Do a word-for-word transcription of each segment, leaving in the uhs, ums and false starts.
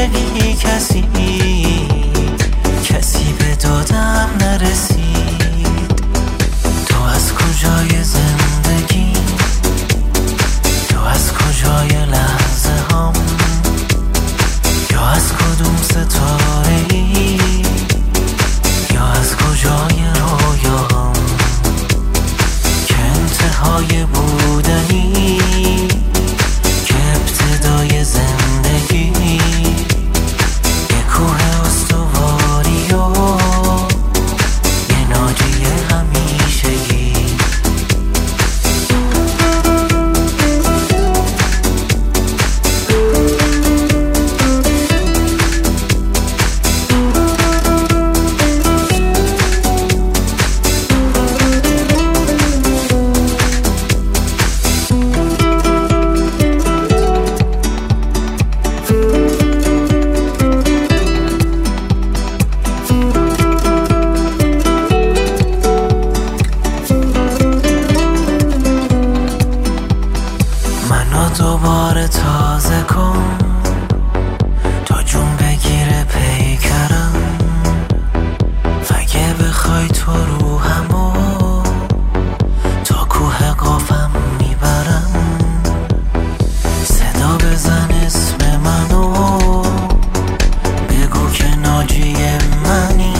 همیشگی کسی کسی به دادم نرسید. تو از کجای زندگی، تو از کجای لحظه هم، یا از کدوم ستاره ای، یا از کجای رویاهم که انتهای بودنی، که ابتدای زندگی یه کوه استواری و یه ناجی همیشگی. منو دوباره تازه کن تا جون بگیره پیکرم، اگه بخوای تو روحمو تا کوه قافم میبرم. صدا بزن اسم منو، بگو که ناجی منی،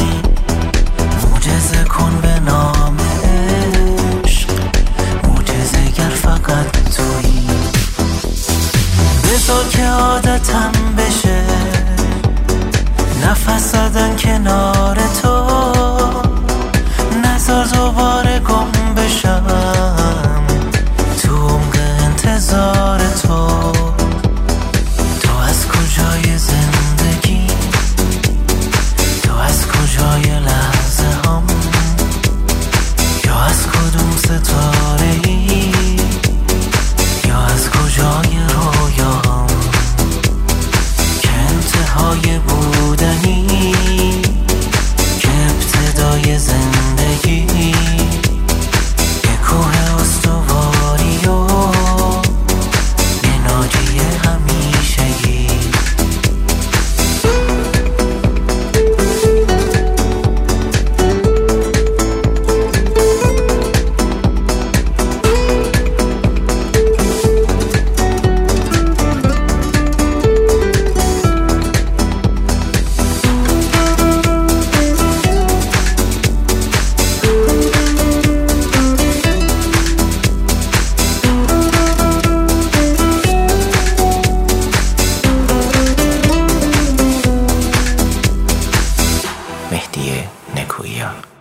معجزه کن به نام عشق، معجزه گر فقط تویی. بذار که عادتم بشه نفس زدن کنار تو، نذار دوباره گم بشم تو عمق انتظار تو. تو از کجای زندگی، تو از کجای لحظه هم، یا از کدوم ستاره ای، یا از کجای رویاهم که انتهای بودنی، که ابتدای زندگی یه کوه استواری و یه ناجی همیشگی. مهدی نکویان.